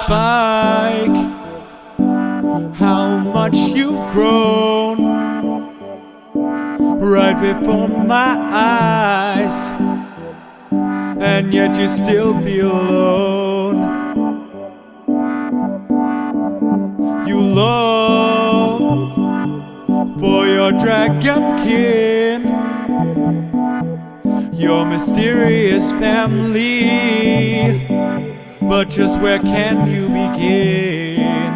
like how much you've grown right before my eyes, and yet you still feel alone. You long for your dragon kin, your mysterious family, but just where can you begin?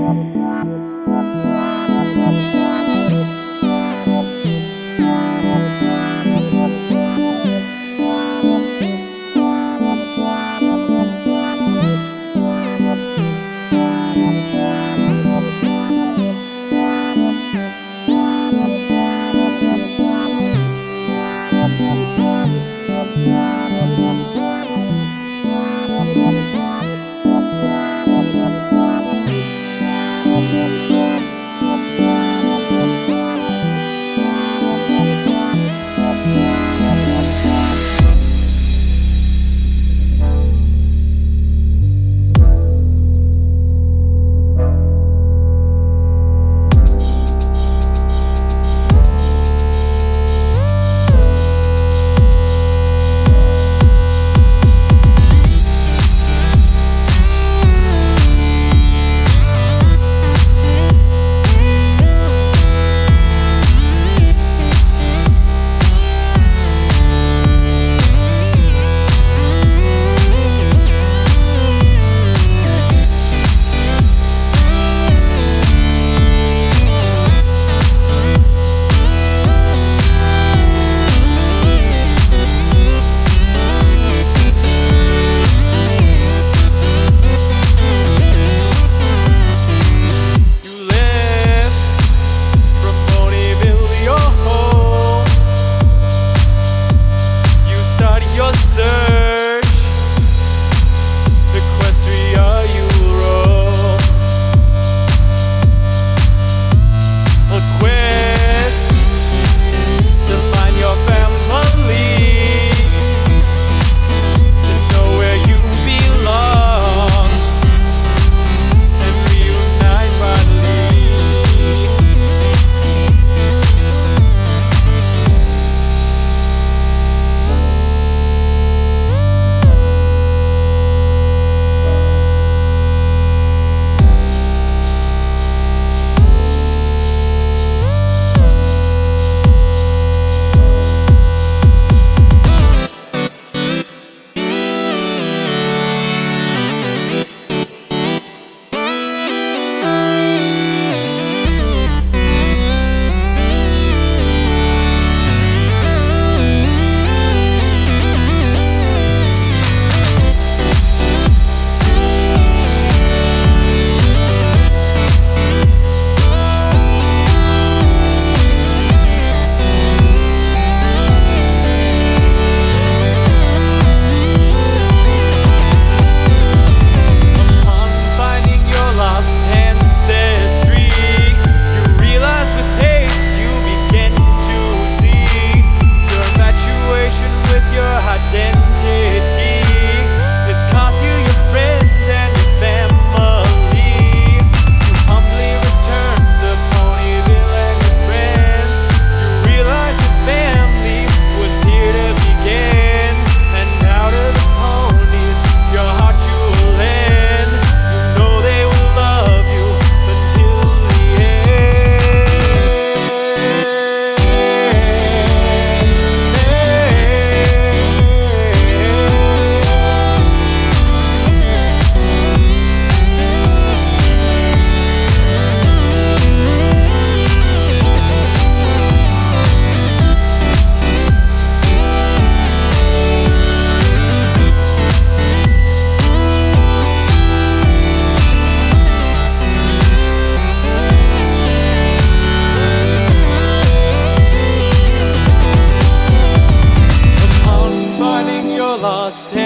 Lost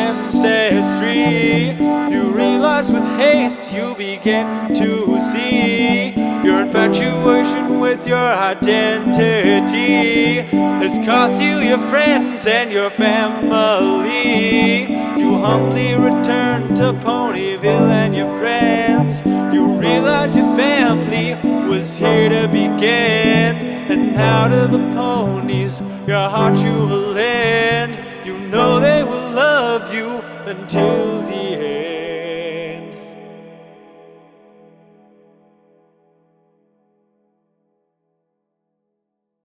ancestry, you realize with haste you begin to see your infatuation with your identity has cost you your friends and your family. You humbly return to Ponyville and your friends. You realize your family was here to begin. And out of the ponies, your heart you will lend. You know they will love you until the end.